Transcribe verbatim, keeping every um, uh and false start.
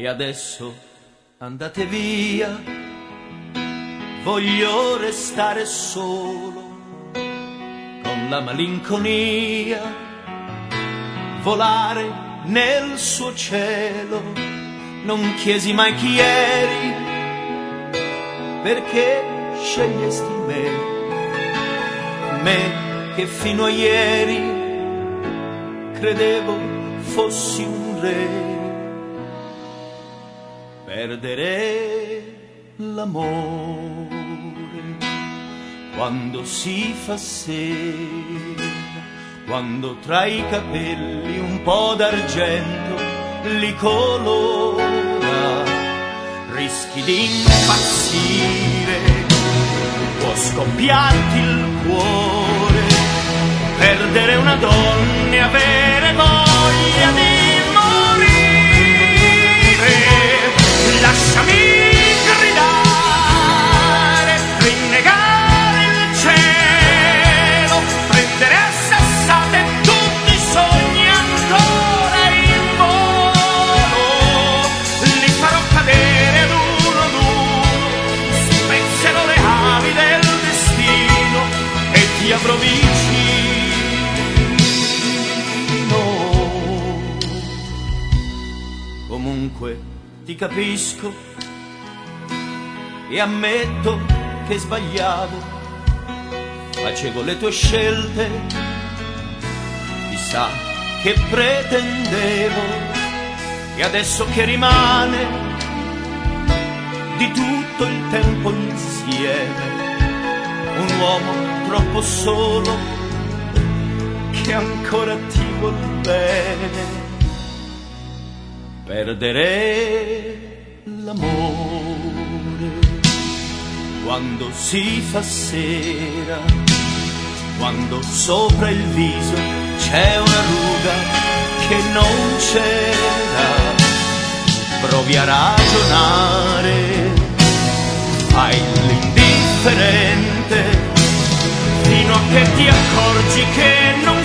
E adesso andate via, voglio restare solo con la malinconia, volare nel suo cielo. Non chiesi mai chi eri, perché scegliesti me, me che fino a ieri credevo fossi un re. Perdere l'amore quando si fa sera, quando tra i capelli un po' d'argento li colora, rischi di impazzire, può scoppiarti il cuore, perdere una donna e avere voglia di lasciami gridare, rinnegare il cielo, prendere a sassate tutti i sogni ancora in volo, li farò cadere ad uno ad uno, spezzerò le ali del destino e ti avrò vicino. Comunque ti capisco e ammetto che sbagliavo, facevo le tue scelte, chissà che pretendevo, e adesso che rimane di tutto il tempo insieme, un uomo troppo solo che ancora ti vuol bene. Perdere l'amore quando si fa sera, quando sopra il viso c'è una ruga che non c'era. Provi a ragionare, fai l'indifferente fino a che ti accorgi che non